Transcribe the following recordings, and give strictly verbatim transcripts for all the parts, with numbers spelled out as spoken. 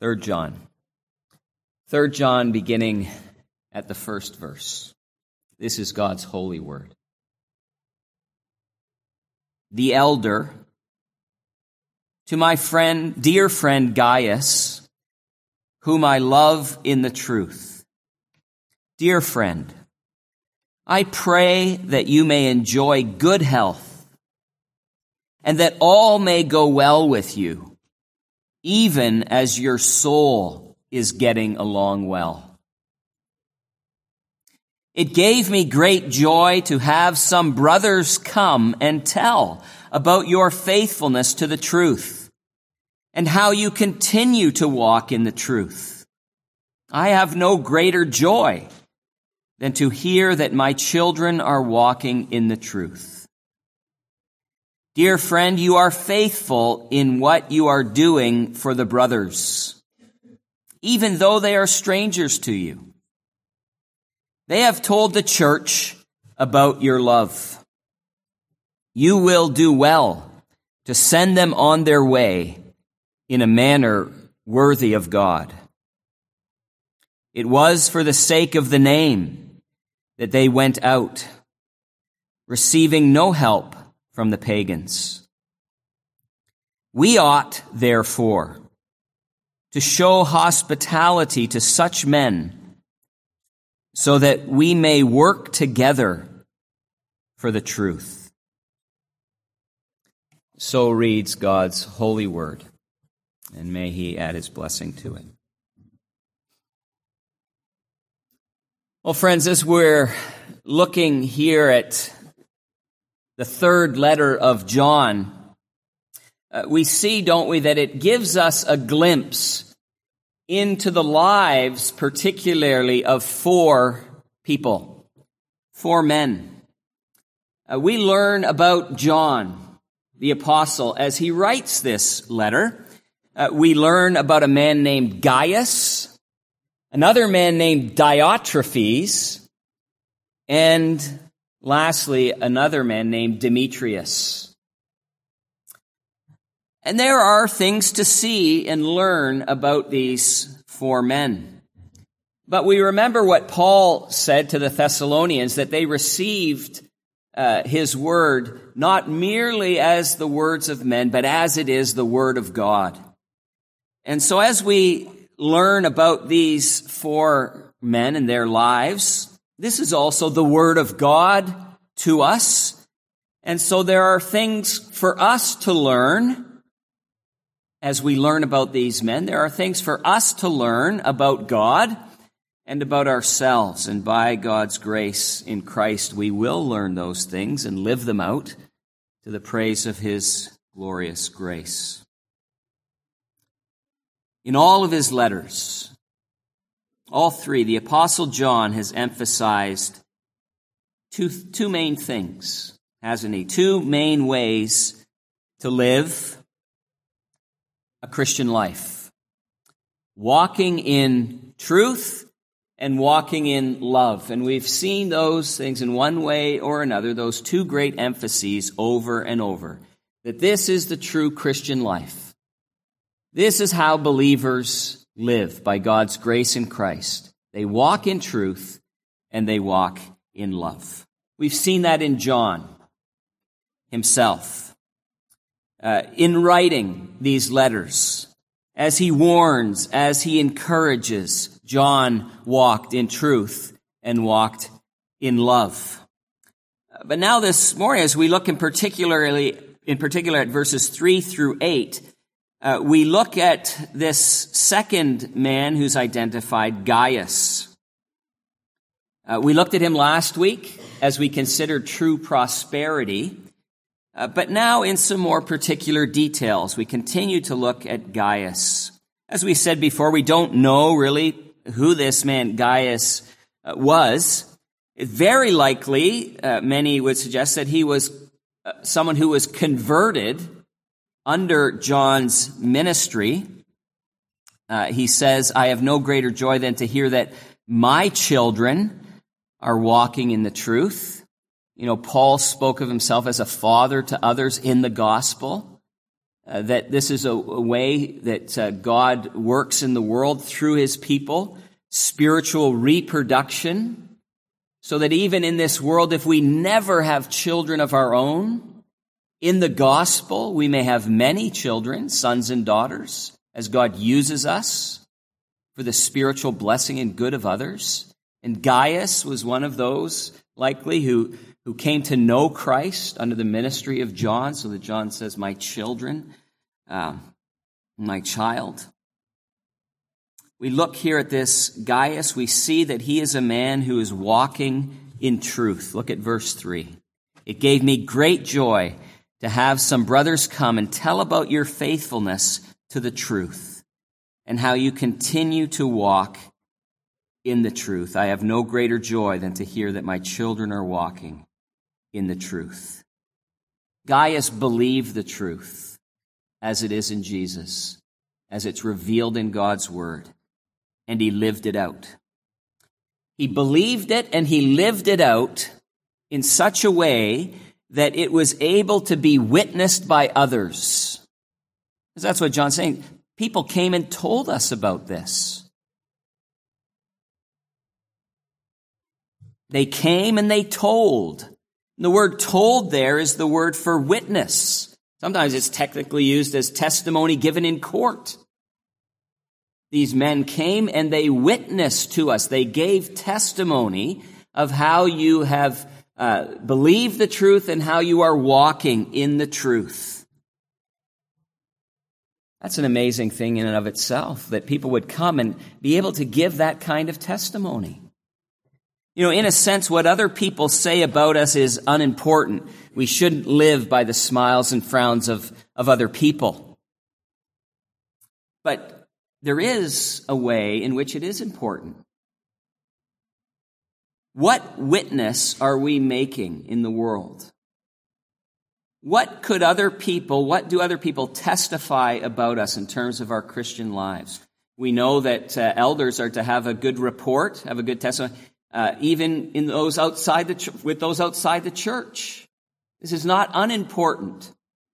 Third John. Third John, beginning at the first verse. This is God's holy word. The elder, to my friend, dear friend Gaius, whom I love in the truth. Dear friend, I pray that you may enjoy good health and that all may go well with you, even as your soul is getting along well. It gave me great joy to have some brothers come and tell about your faithfulness to the truth and how you continue to walk in the truth. I have no greater joy than to hear that my children are walking in the truth. Dear friend, you are faithful in what you are doing for the brothers, even though they are strangers to you. They have told the church about your love. You will do well to send them on their way in a manner worthy of God. It was for the sake of the name that they went out, receiving no help from the pagans. We ought, therefore, to show hospitality to such men, so that we may work together for the truth. So reads God's holy word, and may he add his blessing to it. Well, friends, as we're looking here at the third letter of John, uh, we see, don't we, that it gives us a glimpse into the lives, particularly of four people, four men. Uh, we learn about John, the apostle, as he writes this letter. Uh, we learn about a man named Gaius, another man named Diotrephes, and lastly, another man named Demetrius. And there are things to see and learn about these four men. But we remember what Paul said to the Thessalonians, that they received uh, his word not merely as the words of men, but as it is the word of God. And so as we learn about these four men and their lives, this is also the word of God to us. And so there are things for us to learn. As we learn about these men, there are things for us to learn about God and about ourselves. And by God's grace in Christ, we will learn those things and live them out to the praise of his glorious grace. In all of his letters, all three, the Apostle John has emphasized two, two main things, hasn't he? Two main ways to live a Christian life. Walking in truth and walking in love. And we've seen those things in one way or another, those two great emphases over and over. That this is the true Christian life. This is how believers live by God's grace in Christ. They walk in truth and they walk in love. We've seen that in John himself. Uh, in writing these letters, as he warns, as he encourages, John walked in truth and walked in love. Uh, but now this morning, as we look in particularly, in particular at verses three through eight, uh, we look at this second man who's identified, Gaius. Uh, we looked at him last week as we considered true prosperity. Uh, but now in some more particular details, we continue to look at Gaius. As we said before, we don't know really who this man Gaius uh, was. Very likely, uh, many would suggest that he was uh, someone who was converted under John's ministry. Uh, he says, I have no greater joy than to hear that my children are walking in the truth. You know, Paul spoke of himself as a father to others in the gospel. uh, that this is a, a way that uh, God works in the world through his people, spiritual reproduction, so that even in this world, if we never have children of our own, in the gospel, we may have many children, sons and daughters, as God uses us for the spiritual blessing and good of others. And Gaius was one of those, likely, who, who came to know Christ under the ministry of John, so that John says, my children, um, my child. We look here at this Gaius, we see that he is a man who is walking in truth. Look at verse three. It gave me great joy to have some brothers come and tell about your faithfulness to the truth and how you continue to walk in the truth. I have no greater joy than to hear that my children are walking in the truth. Gaius believed the truth as it is in Jesus, as it's revealed in God's word, and he lived it out. He believed it and he lived it out in such a way that it was able to be witnessed by others. Because that's what John's saying. People came and told us about this. They came and they told. And the word told there is the word for witness. Sometimes it's technically used as testimony given in court. These men came and they witnessed to us. They gave testimony of how you have uh, believed the truth and how you are walking in the truth. That's an amazing thing in and of itself, that people would come and be able to give that kind of testimony. You know, in a sense, what other people say about us is unimportant. We shouldn't live by the smiles and frowns of, of other people. But there is a way in which it is important. What witness are we making in the world? What could other people, what do other people testify about us in terms of our Christian lives? We know that uh, elders are to have a good report, have a good testimony, uh, even in those outside the ch- with those outside the church. This is not unimportant.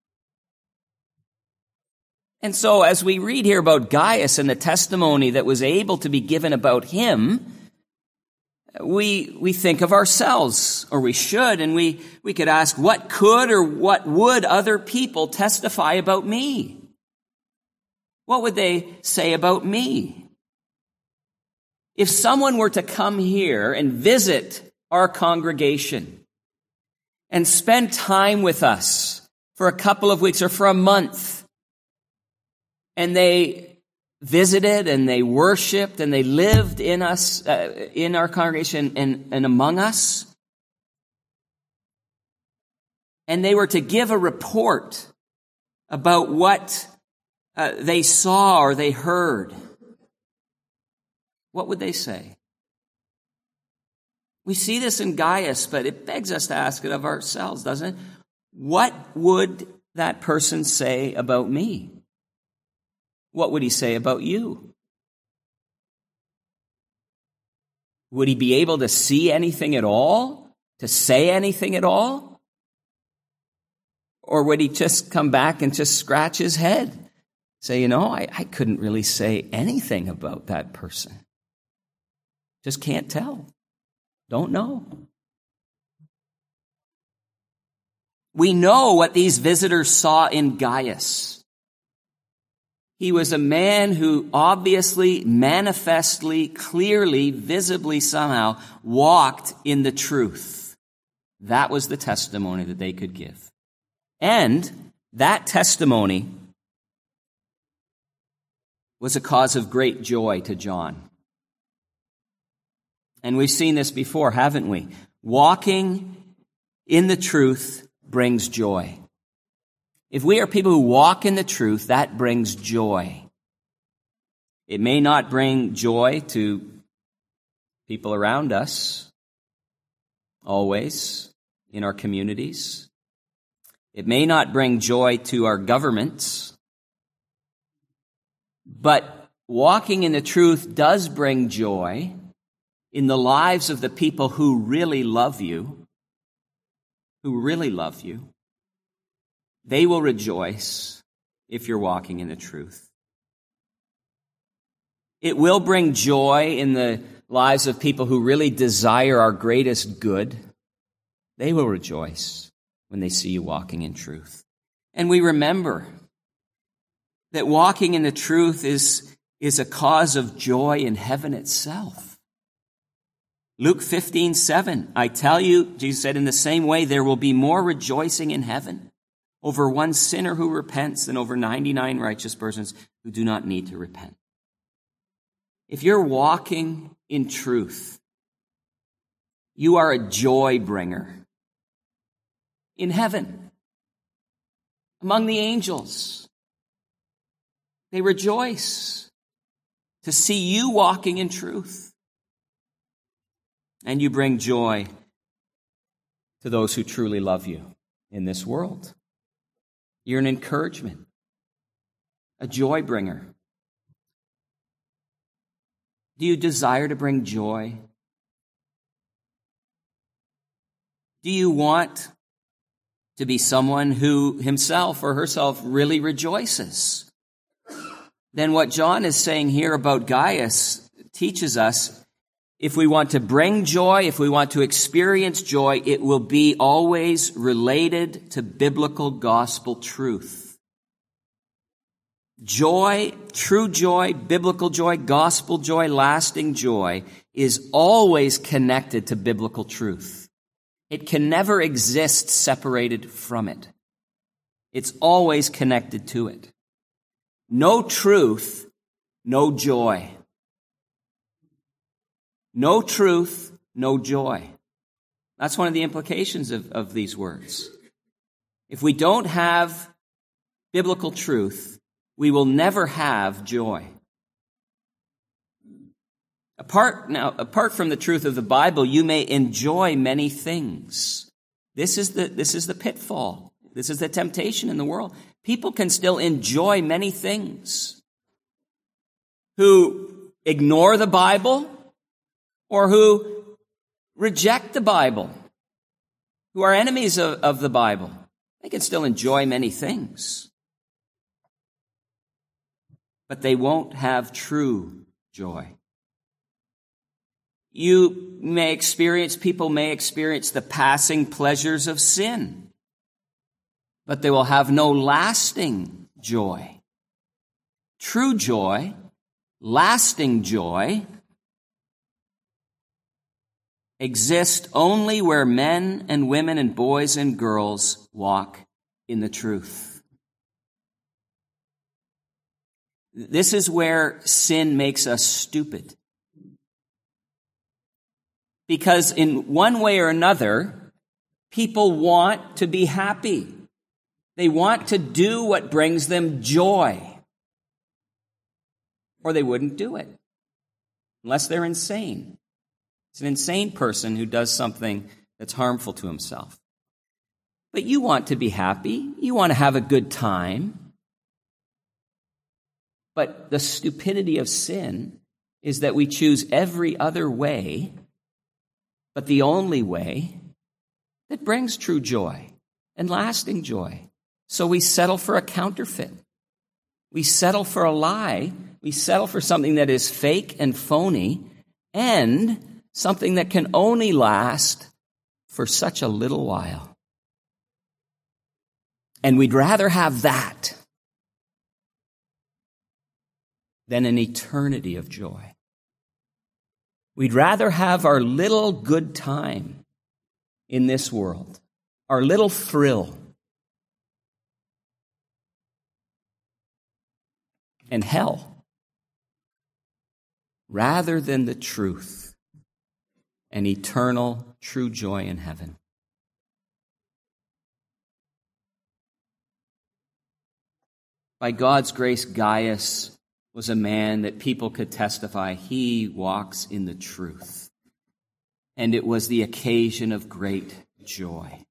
And so as we read here about Gaius and the testimony that was able to be given about him, we we think of ourselves, or we should, and we, we could ask, what could or what would other people testify about me? What would they say about me? If someone were to come here and visit our congregation and spend time with us for a couple of weeks or for a month, and they visited and they worshiped and they lived in us, uh, in our congregation and, and among us, and they were to give a report about what uh, they saw or they heard, what would they say? We see this in Gaius, but it begs us to ask it of ourselves, doesn't it? What would that person say about me? What would he say about you? Would he be able to see anything at all? To say anything at all? Or would he just come back and just scratch his head? Say, you know, I, I couldn't really say anything about that person. Just can't tell. Don't know. We know what these visitors saw in Gaius. He was a man who obviously, manifestly, clearly, visibly, somehow walked in the truth. That was the testimony that they could give. And that testimony was a cause of great joy to John. And we've seen this before, haven't we? Walking in the truth brings joy. If we are people who walk in the truth, that brings joy. It may not bring joy to people around us, always, in our communities. It may not bring joy to our governments. But walking in the truth does bring joy in the lives of the people who really love you, who really love you. They will rejoice. if you're walking in the truth. It will bring joy in the lives of people who really desire our greatest good. They will rejoice when they see you walking in truth. And we remember that walking in the truth is, is a cause of joy in heaven itself. Luke fifteen seven, I tell you, Jesus said, in the same way, there will be more rejoicing in heaven over one sinner who repents than over ninety-nine righteous persons who do not need to repent. If you're walking in truth, you are a joy bringer in heaven, among the angels. They rejoice to see you walking in truth. And you bring joy to those who truly love you in this world. You're an encouragement, a joy bringer. Do you desire to bring joy? Do you want to be someone who himself or herself really rejoices? Then what John is saying here about Gaius teaches us, if we want to bring joy, if we want to experience joy, it will be always related to biblical gospel truth. Joy, true joy, biblical joy, gospel joy, lasting joy is always connected to biblical truth. It can never exist separated from it. It's always connected to it. No truth, no joy. No truth, no joy. That's one of the implications of, of these words. If we don't have biblical truth, we will never have joy. Apart, now, apart from the truth of the Bible, you may enjoy many things. This is the, this is the pitfall. This is the temptation in the world. People can still enjoy many things. Who ignore the Bible or who reject the Bible, who are enemies of, of the Bible. They can still enjoy many things. But they won't have true joy. You may experience, people may experience the passing pleasures of sin, but they will have no lasting joy. True joy, lasting joy, exist only where men and women and boys and girls walk in the truth. This is where sin makes us stupid. Because in one way or another, people want to be happy. They want to do what brings them joy. Or they wouldn't do it. Unless they're insane. It's an insane person who does something that's harmful to himself. But you want to be happy. You want to have a good time. But the stupidity of sin is that we choose every other way, but the only way that brings true joy and lasting joy. So we settle for a counterfeit. We settle for a lie. We settle for something that is fake and phony and something that can only last for such a little while. And we'd rather have that than an eternity of joy. We'd rather have our little good time in this world, our little thrill, and hell, rather than the truth and eternal true joy in heaven. By God's grace, Gaius was a man that people could testify he walks in the truth. And it was the occasion of great joy.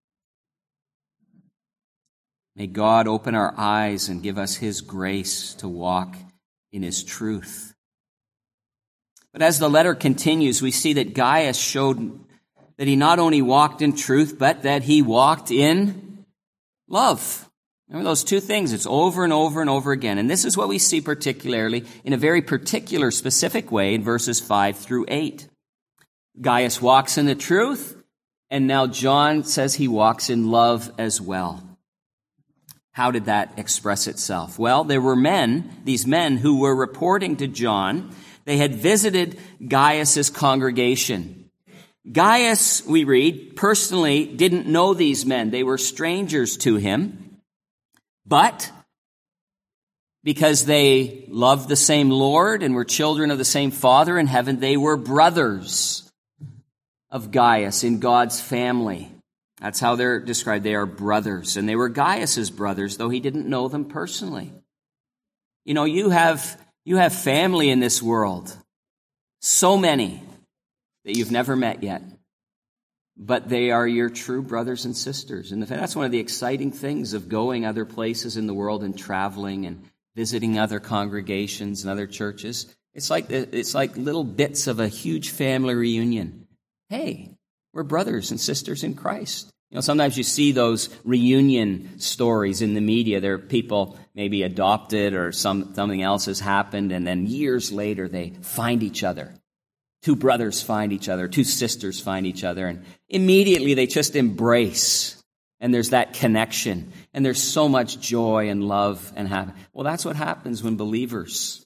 May God open our eyes and give us his grace to walk in his truth. But as the letter continues, we see that Gaius showed that he not only walked in truth, but that he walked in love. Remember those two things? It's over and over and over again. And this is what we see particularly in a very particular, specific way in verses five through eight. Gaius walks in the truth, and now John says he walks in love as well. How did that express itself? Well, there were men, these men who were reporting to John. They had visited Gaius's congregation. Gaius, we read, personally didn't know these men. They were strangers to him. But because they loved the same Lord and were children of the same Father in heaven, they were brothers of Gaius in God's family. That's how they're described. They are brothers. And they were Gaius's brothers, though he didn't know them personally. You know, you have, you have family in this world. So many that you've never met yet. But they are your true brothers and sisters. And that's one of the exciting things of going other places in the world and traveling and visiting other congregations and other churches. It's like, it's like little bits of a huge family reunion. Hey, we're brothers and sisters in Christ. You know, sometimes you see those reunion stories in the media. There are people maybe adopted or some, something else has happened, and then years later they find each other. Two brothers find each other, two sisters find each other, and immediately they just embrace, and there's that connection, and there's so much joy and love and happiness. Well, that's what happens when believers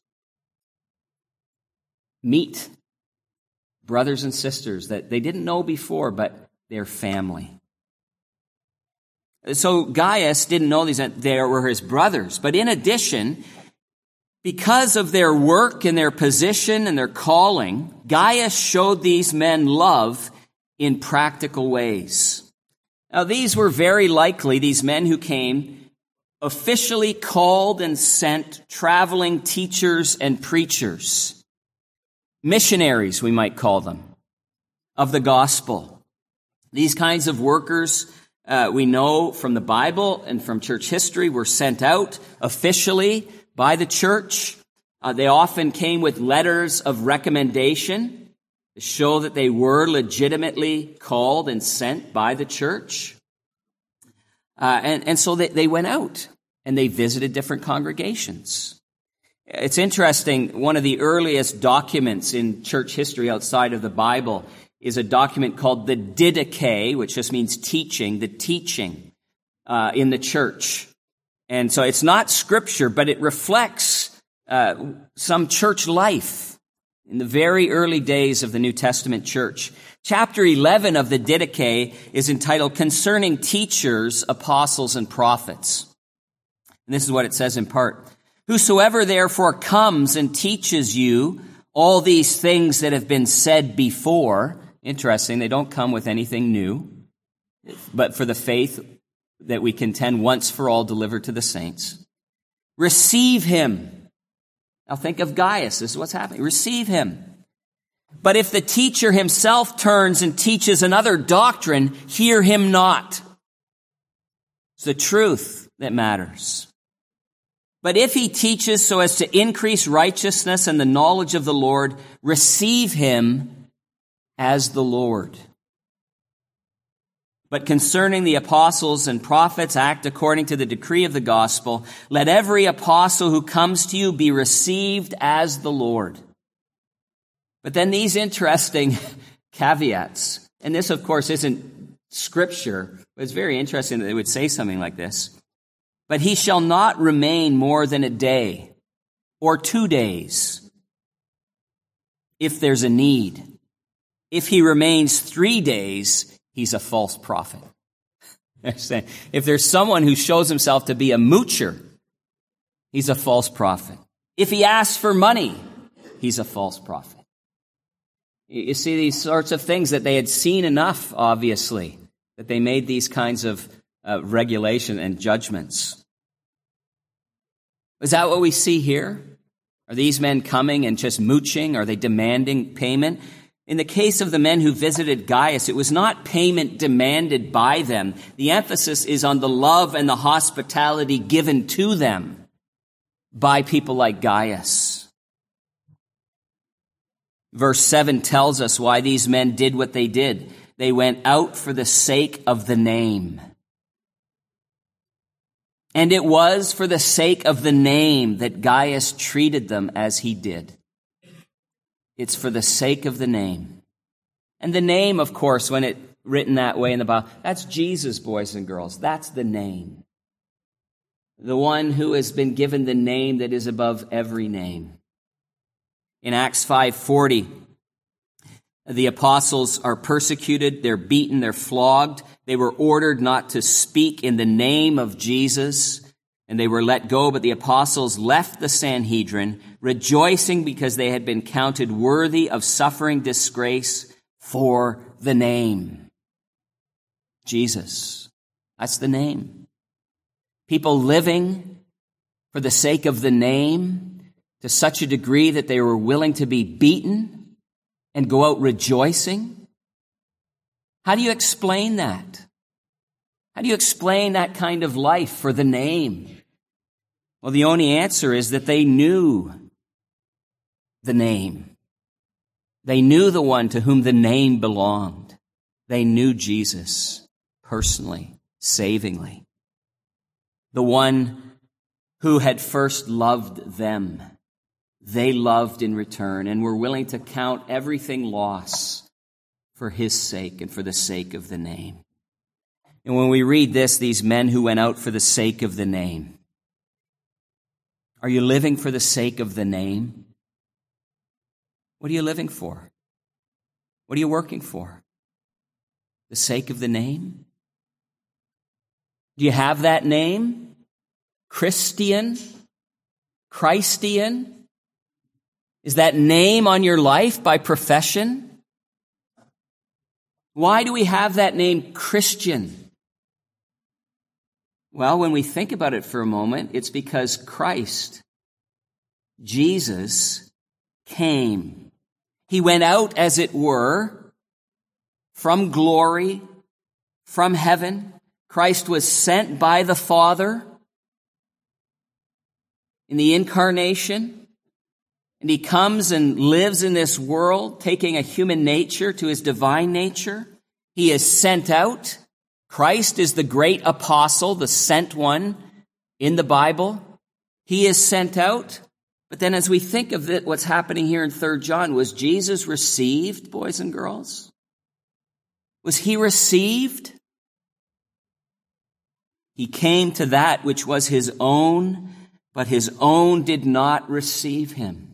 meet brothers and sisters that they didn't know before, but they're family. So Gaius didn't know these, they were his brothers, but in addition, because of their work and their position and their calling, Gaius showed these men love in practical ways. Now, these were very likely, these men who came, officially called and sent traveling teachers and preachers. Missionaries, we might call them, of the gospel. These kinds of workers, uh, we know from the Bible and from church history, were sent out officially by the church. Uh, they often came with letters of recommendation to show that they were legitimately called and sent by the church. Uh, and, and so they, they went out and they visited different congregations. It's interesting, one of the earliest documents in church history outside of the Bible is a document called the Didache, which just means teaching, the teaching uh, in the church. And so it's not scripture, but it reflects uh, some church life in the very early days of the New Testament church. Chapter eleven of the Didache is entitled Concerning Teachers, Apostles, and Prophets. And this is what it says in part. Whosoever therefore comes and teaches you all these things that have been said before, interesting, they don't come with anything new, but for the faith that we contend once for all delivered to the saints. Receive him. Now think of Gaius. This is what's happening. Receive him. But if the teacher himself turns and teaches another doctrine, hear him not. It's the truth that matters. But if he teaches so as to increase righteousness and the knowledge of the Lord, receive him as the Lord. But concerning the apostles and prophets, act according to the decree of the gospel. Let every apostle who comes to you be received as the Lord. But then these interesting caveats, and this, of course, isn't scripture, but it's very interesting that they would say something like this. But he shall not remain more than a day or two days if there's a need. If he remains three days, he's a false prophet. If there's someone who shows himself to be a moocher, he's a false prophet. If he asks for money, he's a false prophet. You see these sorts of things that they had seen enough, obviously, that they made these kinds of uh, regulation and judgments. Is that what we see here? Are these men coming and just mooching? Are they demanding payment? In the case of the men who visited Gaius, it was not payment demanded by them. The emphasis is on the love and the hospitality given to them by people like Gaius. Verse seven tells us why these men did what they did. They went out for the sake of the name. And it was for the sake of the name that Gaius treated them as he did. It's for the sake of the name. And the name, of course, when it's written that way in the Bible, that's Jesus, boys and girls. That's the name. The one who has been given the name that is above every name. In Acts five forty, the apostles are persecuted, they're beaten, they're flogged. They were ordered not to speak in the name of Jesus, and they were let go, but the apostles left the Sanhedrin, rejoicing because they had been counted worthy of suffering disgrace for the name. Jesus. That's the name. People living for the sake of the name to such a degree that they were willing to be beaten and go out rejoicing. How do you explain that? How do you explain that kind of life for the name? Well, the only answer is that they knew the name. They knew the one to whom the name belonged. They knew Jesus personally, savingly. The one who had first loved them. They loved in return and were willing to count everything loss for his sake and for the sake of the name. And when we read this, these men who went out for the sake of the name, are you living for the sake of the name? What are you living for? What are you working for? The sake of the name? Do you have that name? Christian? Christian? Is that name on your life by profession? Why do we have that name Christian? Well, when we think about it for a moment, it's because Christ, Jesus, came. He went out, as it were, from glory, from heaven. Christ was sent by the Father in the incarnation. And he comes and lives in this world, taking a human nature to his divine nature. He is sent out. Christ is the great apostle, the sent one in the Bible. He is sent out. But then as we think of it, what's happening here in Third John, was Jesus received, boys and girls? Was he received? He came to that which was his own, but his own did not receive him.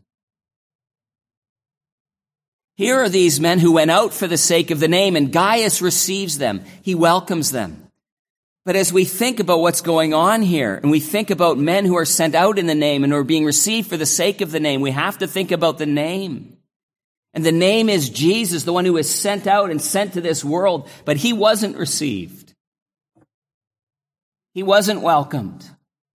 Here are these men who went out for the sake of the name, and Gaius receives them. He welcomes them. But as we think about what's going on here, and we think about men who are sent out in the name and who are being received for the sake of the name, we have to think about the name. And the name is Jesus, the one who was sent out and sent to this world, but he wasn't received. He wasn't welcomed.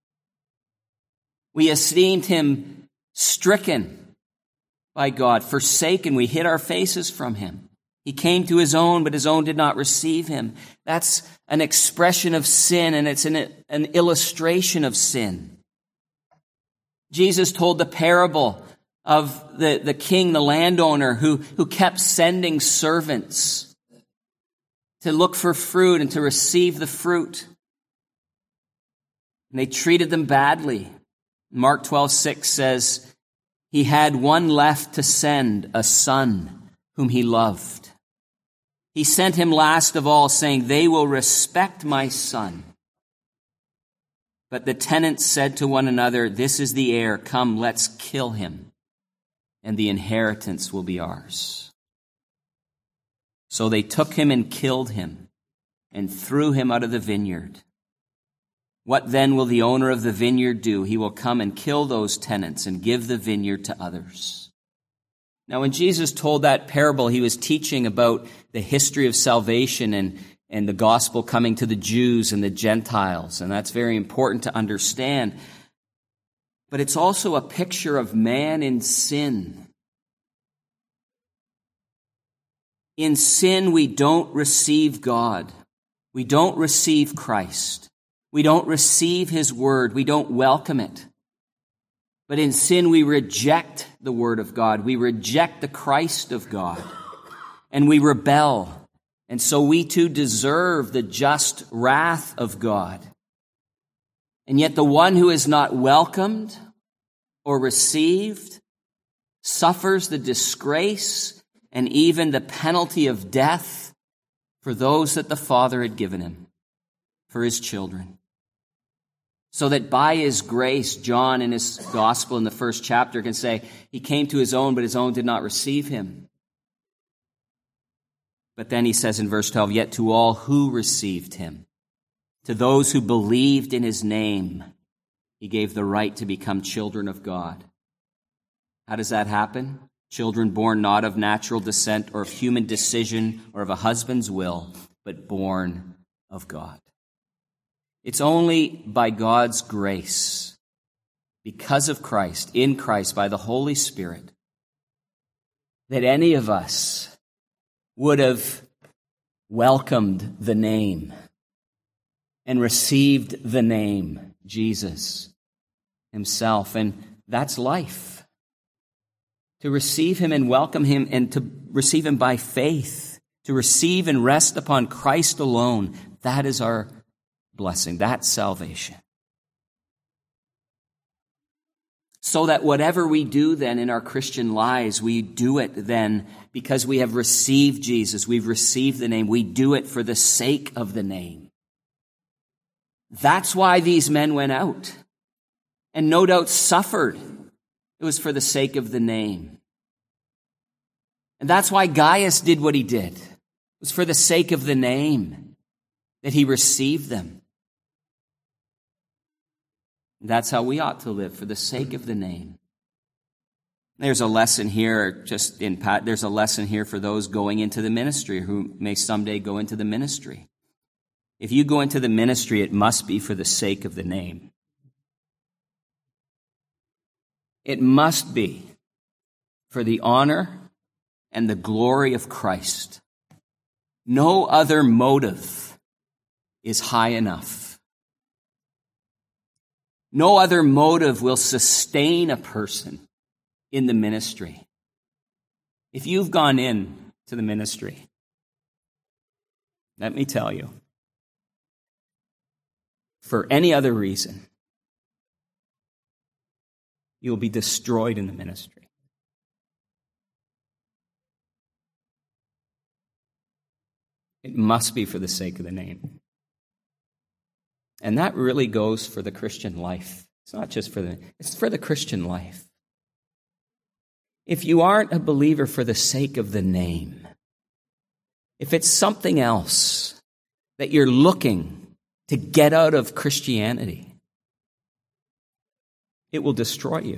We esteemed him stricken by God, forsaken. We hid our faces from him. He came to his own, but his own did not receive him. That's an expression of sin, and it's an, an illustration of sin. Jesus told the parable of the, the king, the landowner, who, who kept sending servants to look for fruit and to receive the fruit. And they treated them badly. Mark twelve six says, he had one left to send, a son whom he loved. He sent him last of all, saying, they will respect my son. But the tenants said to one another, this is the heir. Come, let's kill him, and the inheritance will be ours. So they took him and killed him and threw him out of the vineyard. What then will the owner of the vineyard do? He will come and kill those tenants and give the vineyard to others. Now, when Jesus told that parable, he was teaching about the history of salvation and, and the gospel coming to the Jews and the Gentiles, and that's very important to understand. But it's also a picture of man in sin. In sin, we don't receive God. We don't receive Christ. We don't receive his word. We don't welcome it. But in sin, we reject the word of God. We reject the Christ of God. And we rebel. And so we too deserve the just wrath of God. And yet the one who is not welcomed or received suffers the disgrace and even the penalty of death for those that the Father had given him, for his children. So that by his grace, John in his gospel in the first chapter can say, he came to his own, but his own did not receive him. But then he says in verse twelve, yet to all who received him, to those who believed in his name, he gave the right to become children of God. How does that happen? Children born not of natural descent or of human decision or of a husband's will, but born of God. It's only by God's grace, because of Christ, in Christ, by the Holy Spirit, that any of us would have welcomed the name and received the name, Jesus himself. And that's life. To receive him and welcome him and to receive him by faith, to receive and rest upon Christ alone, that is our blessing. That's salvation. So that whatever we do then in our Christian lives, we do it then because we have received Jesus. We've received the name. We do it for the sake of the name. That's why these men went out and no doubt suffered. It was for the sake of the name. And that's why Gaius did what he did. It was for the sake of the name that he received them. That's how we ought to live, for the sake of the name. There's a lesson here, just in Pat, there's a lesson here for those going into the ministry who may someday go into the ministry. If you go into the ministry, it must be for the sake of the name. It must be for the honor and the glory of Christ. No other motive is high enough. No other motive will sustain a person in the ministry. If you've gone in to the ministry, let me tell you, for any other reason, you'll be destroyed in the ministry. It must be for the sake of the name. And that really goes for the Christian life. It's not just for the, it's for the Christian life. If you aren't a believer for the sake of the name, if it's something else that you're looking to get out of Christianity, it will destroy you.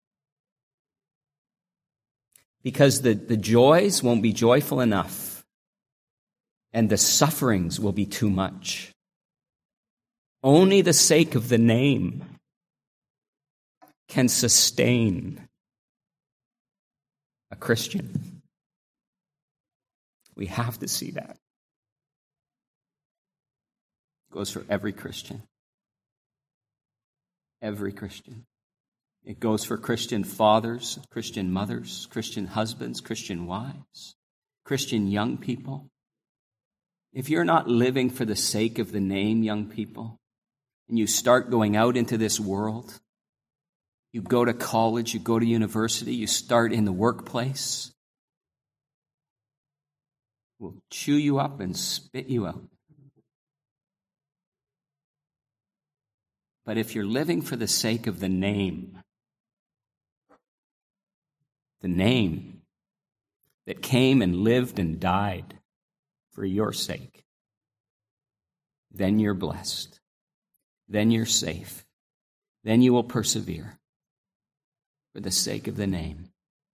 Because the, the joys won't be joyful enough, and the sufferings will be too much. Only the sake of the name can sustain a Christian. We have to see that. It goes for every Christian. Every Christian. It goes for Christian fathers, Christian mothers, Christian husbands, Christian wives, Christian young people. If you're not living for the sake of the name, young people, and you start going out into this world, you go to college, you go to university, you start in the workplace, we'll chew you up and spit you out. But if you're living for the sake of the name, the name that came and lived and died for your sake, then you're blessed. Then you're safe. Then you will persevere for the sake of the name.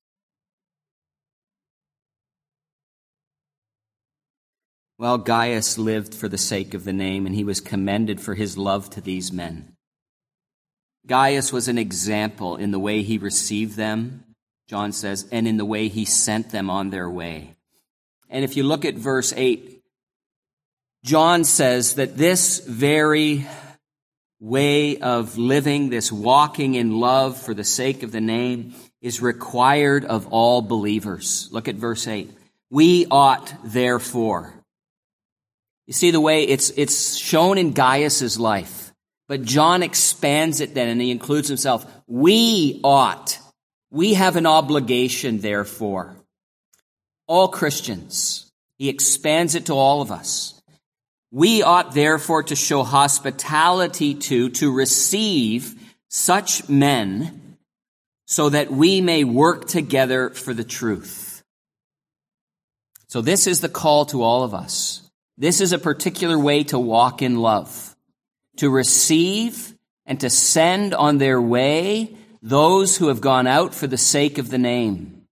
Well, Gaius lived for the sake of the name, and he was commended for his love to these men. Gaius was an example in the way he received them, John says, and in the way he sent them on their way. And if you look at verse eight, John says that this very way of living, this walking in love for the sake of the name, is required of all believers. Look at verse eight. We ought, therefore. You see the way it's it's shown in Gaius's life. But John expands it then, and he includes himself. We ought. We have an obligation, therefore. All Christians. He expands it to all of us. We ought, therefore, to show hospitality to, to receive such men so that we may work together for the truth. So this is the call to all of us. This is a particular way to walk in love, to receive and to send on their way those who have gone out for the sake of the name.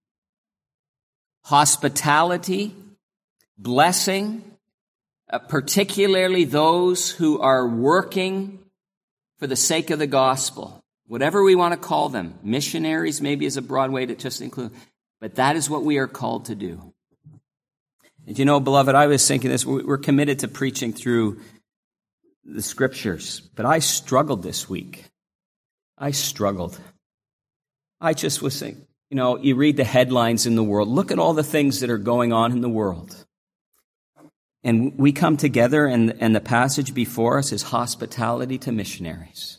Hospitality, blessing, uh, particularly those who are working for the sake of the gospel. Whatever we want to call them. Missionaries maybe is a broad way to just include. But that is what we are called to do. And you know, beloved, I was thinking this. We're committed to preaching through the scriptures. But I struggled this week. I struggled. I just was thinking, you know, you read the headlines in the world. Look at all the things that are going on in the world. And we come together, and, and the passage before us is hospitality to missionaries.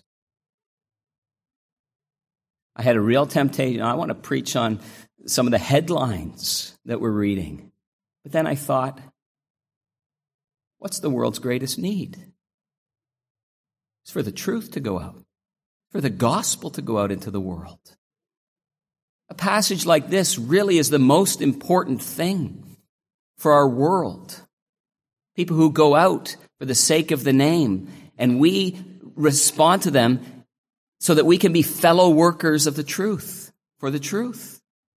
I had a real temptation. I want to preach on some of the headlines that we're reading. But then I thought, what's the world's greatest need? It's for the truth to go out, for the gospel to go out into the world. A passage like this really is the most important thing for our world. People who go out for the sake of the name, and we respond to them so that we can be fellow workers of the truth, for the truth.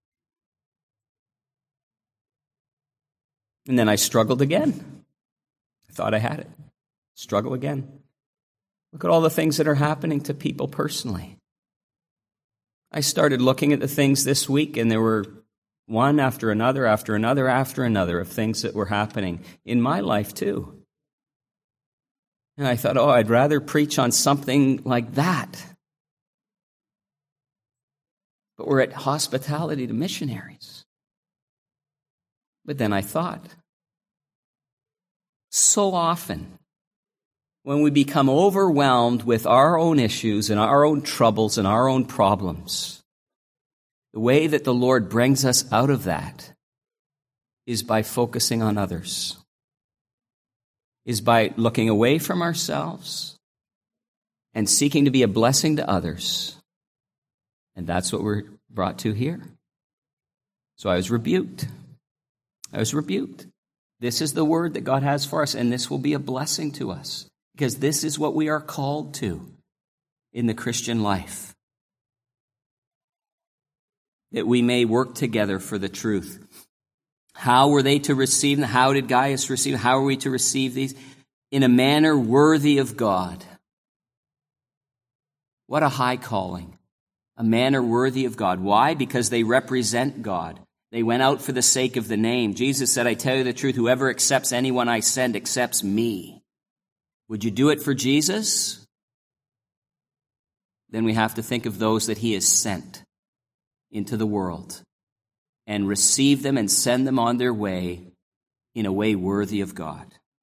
And then I struggled again. I thought I had it. Struggle again. Look at all the things that are happening to people personally. I started looking at the things this week, and there were one after another, after another, after another of things that were happening in my life too. And I thought, oh, I'd rather preach on something like that. But we're at hospitality to missionaries. But then I thought, so often when we become overwhelmed with our own issues and our own troubles and our own problems, the way that the Lord brings us out of that is by focusing on others, is by looking away from ourselves and seeking to be a blessing to others. And that's what we're brought to here. So I was rebuked. I was rebuked. This is the word that God has for us, and this will be a blessing to us, because this is what we are called to in the Christian life. That we may work together for the truth. How were they to receive them? How did Gaius receive them? How are we to receive these? In a manner worthy of God. What a high calling. A manner worthy of God. Why? Because they represent God. They went out for the sake of the name. Jesus said, I tell you the truth, whoever accepts anyone I send accepts me. Would you do it for Jesus? Then we have to think of those that he has sent into the world and receive them and send them on their way in a way worthy of God.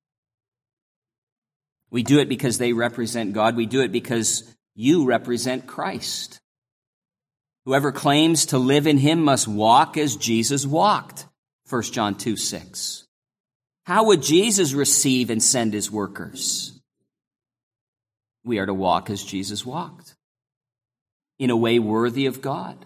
We do it because they represent God. We do it because you represent Christ. Whoever claims to live in him must walk as Jesus walked. First John two six. How would Jesus receive and send his workers? We are to walk as Jesus walked, in a way worthy of God.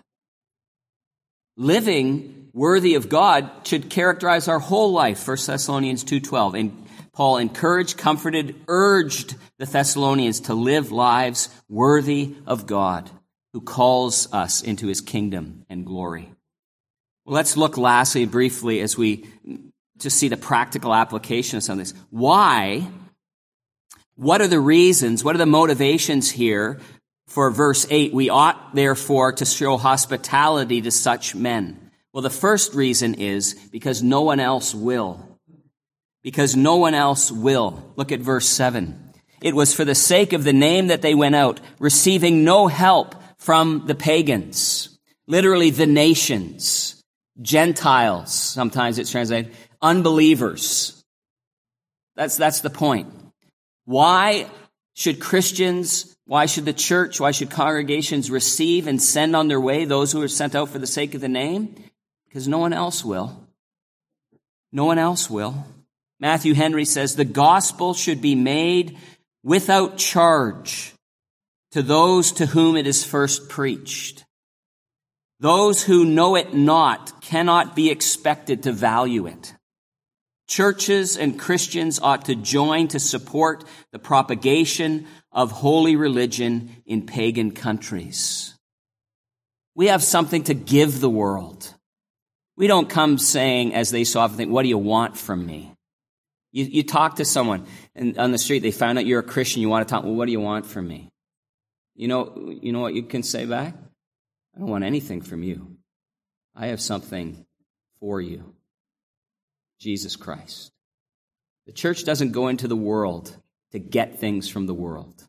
Living worthy of God should characterize our whole life. First Thessalonians two twelve. And Paul encouraged, comforted, urged the Thessalonians to live lives worthy of God, who calls us into his kingdom and glory. Well, let's look lastly, briefly, as we just see the practical application of some of this. Why? What are the reasons? What are the motivations here for verse eight? We ought, therefore, to show hospitality to such men. Well, the first reason is because no one else will. Because no one else will. Look at verse seven. It was for the sake of the name that they went out, receiving no help from the pagans. Literally, the nations. Gentiles, sometimes it's translated. Unbelievers. That's, that's the point. Why Should Christians, why should the church, why should congregations receive and send on their way those who are sent out for the sake of the name? Because no one else will. No one else will. Matthew Henry says, the gospel should be made without charge to those to whom it is first preached. Those who know it not cannot be expected to value it. Churches and Christians ought to join to support the propagation of holy religion in pagan countries. We have something to give the world. We don't come saying, as they so often think, what do you want from me? You, you talk to someone and on the street, they found out you're a Christian, you want to talk, well, what do you want from me? You know, you know what you can say back? I don't want anything from you. I have something for you. Jesus Christ. The church doesn't go into the world to get things from the world.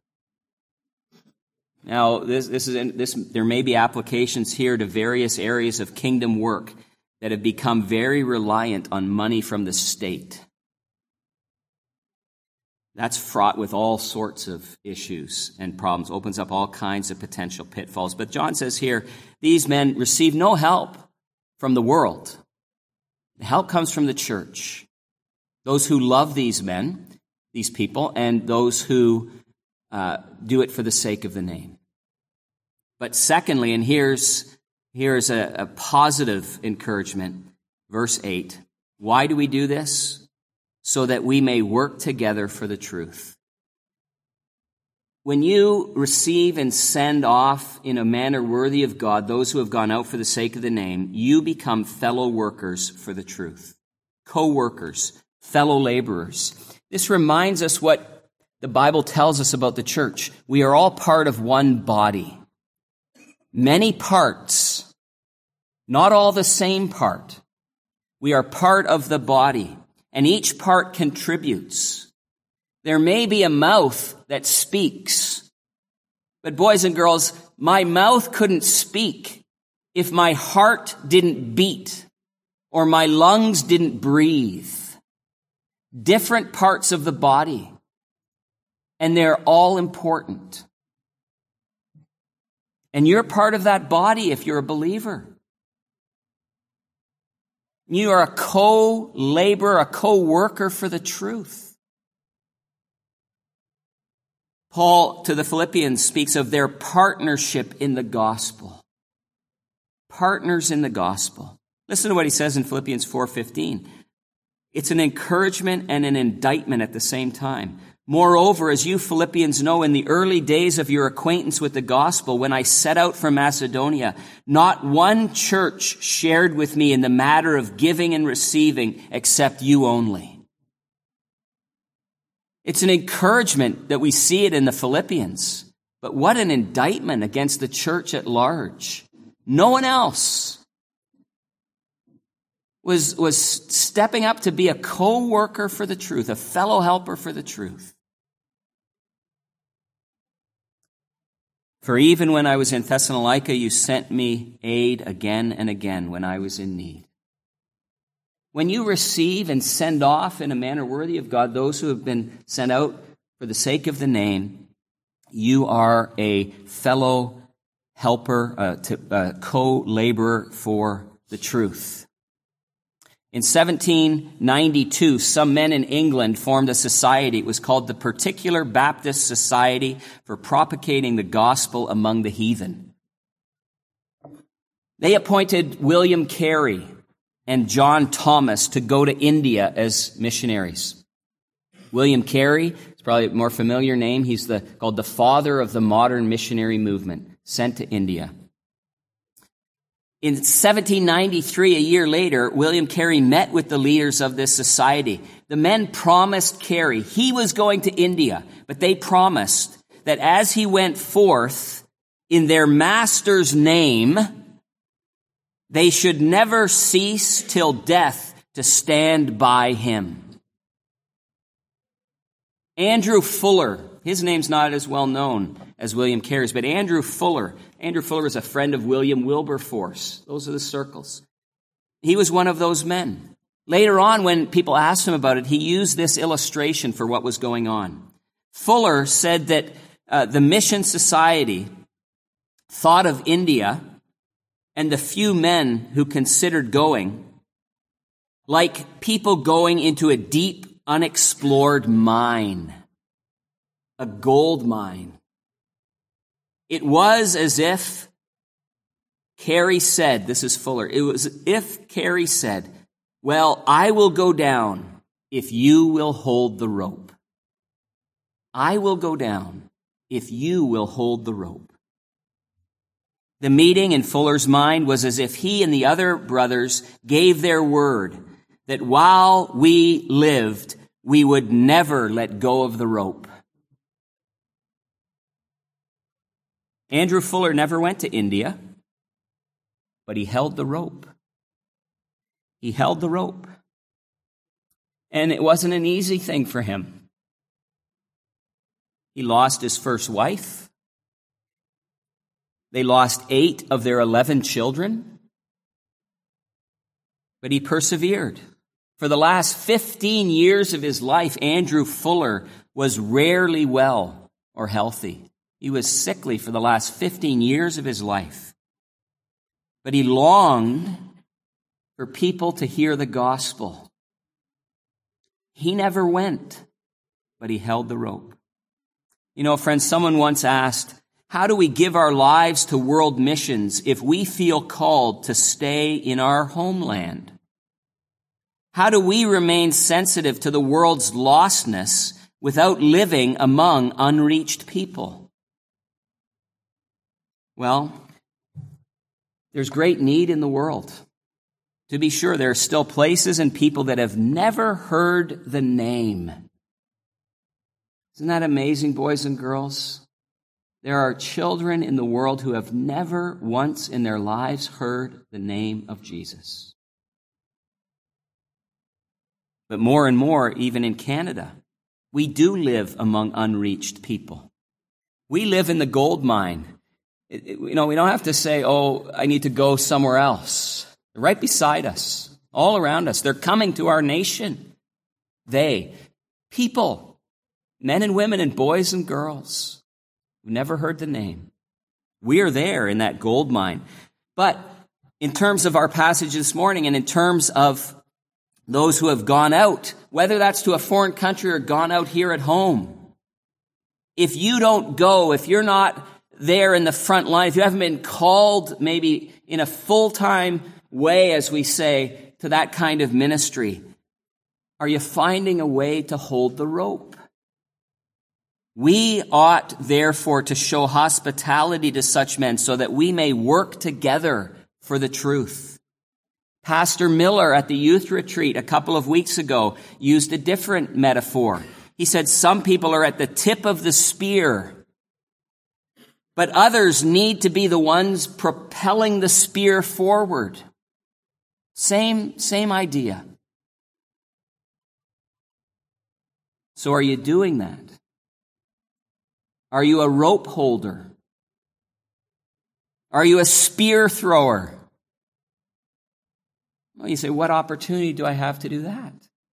Now, this, this is this. There may be applications here to various areas of kingdom work that have become very reliant on money from the state. That's fraught with all sorts of issues and problems, opens up all kinds of potential pitfalls. But John says here, these men receive no help from the world. The help comes from the church. Those who love these men, these people, and those who uh, do it for the sake of the name. But secondly, and here's, here's a, a positive encouragement, verse eight. Why do we do this? So that we may work together for the truth. When you receive and send off in a manner worthy of God those who have gone out for the sake of the name, you become fellow workers for the truth. Co-workers, fellow laborers. This reminds us what the Bible tells us about the church. We are all part of one body. Many parts, not all the same part. We are part of the body. And each part contributes. There may be a mouth that speaks. But boys and girls, my mouth couldn't speak if my heart didn't beat or my lungs didn't breathe. Different parts of the body. And they're all important. And you're part of that body if you're a believer. You are a co-laborer, a co-worker for the truth. Paul to the Philippians speaks of their partnership in the gospel. Partners in the gospel. Listen to what he says in Philippians four fifteen. It's an encouragement and an indictment at the same time. Moreover, as you Philippians know, in the early days of your acquaintance with the gospel, when I set out from Macedonia, not one church shared with me in the matter of giving and receiving except you only. It's an encouragement that we see it in the Philippians, but what an indictment against the church at large. No one else was, was stepping up to be a co-worker for the truth, a fellow helper for the truth. For even when I was in Thessalonica, you sent me aid again and again when I was in need. When you receive and send off in a manner worthy of God those who have been sent out for the sake of the name, you are a fellow helper, uh, to, uh, co-laborer for the truth. In seventeen ninety-two, some men in England formed a society. It was called the Particular Baptist Society for Propagating the Gospel Among the Heathen. They appointed William Carey and John Thomas to go to India as missionaries. William Carey is probably a more familiar name. He's the, called the father of the modern missionary movement, sent to India. In seventeen ninety-three, a year later, William Carey met with the leaders of this society. The men promised Carey, he was going to India, but they promised that as he went forth in their master's name, they should never cease till death to stand by him. Andrew Fuller, his name's not as well known as William Carey's, but Andrew Fuller, Andrew Fuller is a friend of William Wilberforce. Those are the circles. He was one of those men. Later on, when people asked him about it, he used this illustration for what was going on. Fuller said that uh, the Mission Society thought of India and the few men who considered going like people going into a deep, unexplored mine, a gold mine. It was as if Carey said, this is Fuller, it was as if Carey said, well, I will go down if you will hold the rope. I will go down if you will hold the rope. The meeting in Fuller's mind was as if he and the other brothers gave their word that while we lived, we would never let go of the rope. Andrew Fuller never went to India, but he held the rope. He held the rope. And it wasn't an easy thing for him. He lost his first wife. They lost eight of their eleven children. But he persevered. For the last fifteen years of his life, Andrew Fuller was rarely well or healthy. He was sickly for the last fifteen years of his life. But he longed for people to hear the gospel. He never went, but he held the rope. You know, friends, someone once asked, how do we give our lives to world missions if we feel called to stay in our homeland? How do we remain sensitive to the world's lostness without living among unreached people? Well, there's great need in the world. To be sure, there are still places and people that have never heard the name. Isn't that amazing, boys and girls? There are children in the world who have never once in their lives heard the name of Jesus. But more and more, even in Canada, we do live among unreached people. We live in the gold mine. It, it, you know, we don't have to say, oh, I need to go somewhere else. They're right beside us, all around us. They're coming to our nation. They, people, men and women and boys and girls who never heard the name. We are there in that gold mine. But in terms of our passage this morning and in terms of those who have gone out, whether that's to a foreign country or gone out here at home, if you don't go, if you're not there in the front line, if you haven't been called maybe in a full-time way, as we say, to that kind of ministry, are you finding a way to hold the rope? We ought, therefore, to show hospitality to such men so that we may work together for the truth. Pastor Miller at the youth retreat a couple of weeks ago used a different metaphor. He said some people are at the tip of the spear, but others need to be the ones propelling the spear forward. Same, same idea. So are you doing that? Are you a rope holder? Are you a spear thrower? Well, you say, what opportunity do I have to do that?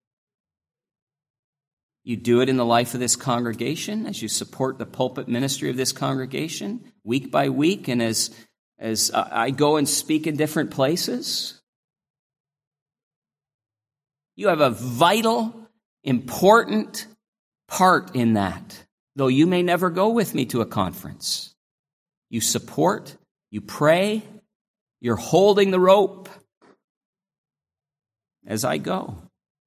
You do it in the life of this congregation as you support the pulpit ministry of this congregation week by week, and as, as I go and speak in different places. You have a vital, important part in that, though you may never go with me to a conference. You support, you pray, you're holding the rope as I go.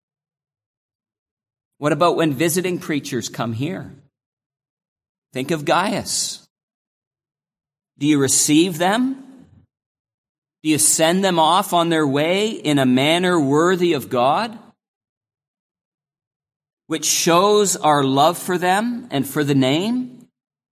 What about when visiting preachers come here? Think of Gaius. Do you receive them? Do you send them off on their way in a manner worthy of God, which shows our love for them and for the name?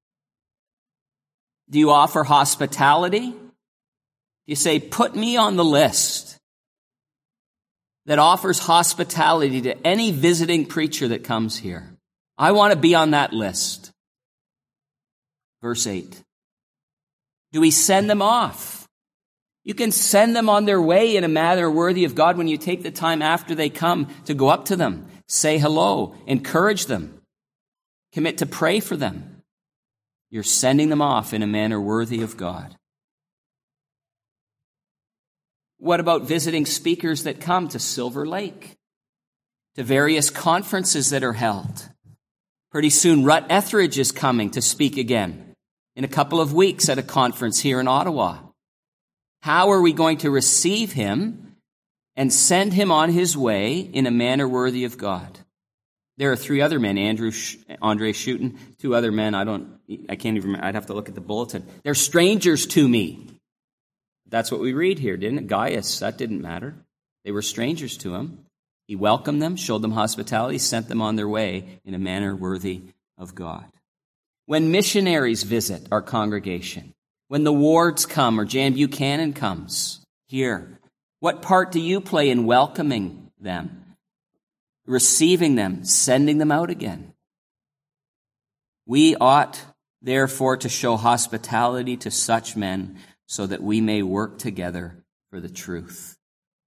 Do you offer hospitality? Do you say, put me on the list that offers hospitality to any visiting preacher that comes here? I want to be on that list. Verse eight. Do we send them off? You can send them on their way in a manner worthy of God when you take the time after they come to go up to them, say hello, encourage them. Commit to pray for them. You're sending them off in a manner worthy of God. What about visiting speakers that come to Silver Lake, to various conferences that are held? Pretty soon, Rut Etheridge is coming to speak again in a couple of weeks at a conference here in Ottawa. How are we going to receive him and send him on his way in a manner worthy of God? There are three other men, Andrew, Andre Schutten, two other men. I don't, I can't even remember. I'd have to look at the bulletin. They're strangers to me. That's what we read here, didn't it? Gaius, that didn't matter. They were strangers to him. He welcomed them, showed them hospitality, sent them on their way in a manner worthy of God. When missionaries visit our congregation, when the Wards come or Jan Buchanan comes here, what part do you play in welcoming them, receiving them, sending them out again? We ought, therefore, to show hospitality to such men so that we may work together for the truth.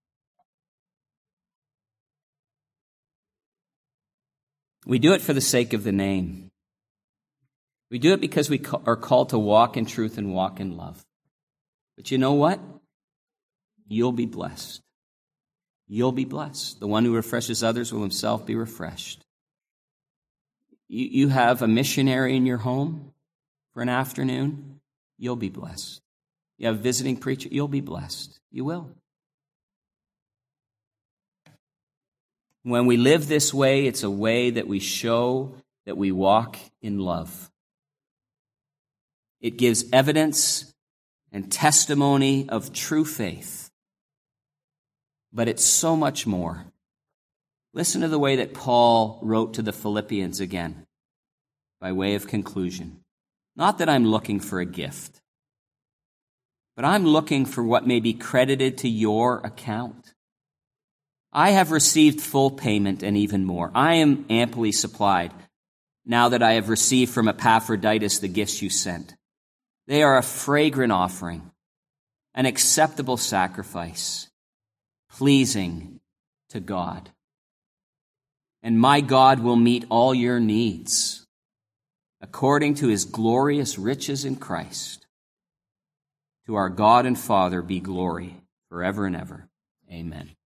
We do it for the sake of the name. We do it because we are called to walk in truth and walk in love. But you know what? You'll be blessed. You'll be blessed. The one who refreshes others will himself be refreshed. You, you have a missionary in your home for an afternoon, you'll be blessed. You have a visiting preacher, you'll be blessed. You will. When we live this way, it's a way that we show that we walk in love. It gives evidence and testimony of true faith. But it's so much more. Listen to the way that Paul wrote to the Philippians again, by way of conclusion. Not that I'm looking for a gift, but I'm looking for what may be credited to your account. I have received full payment and even more. I am amply supplied now that I have received from Epaphroditus the gifts you sent. They are a fragrant offering, an acceptable sacrifice, pleasing to God. And my God will meet all your needs according to his glorious riches in Christ. To our God and Father be glory forever and ever. Amen.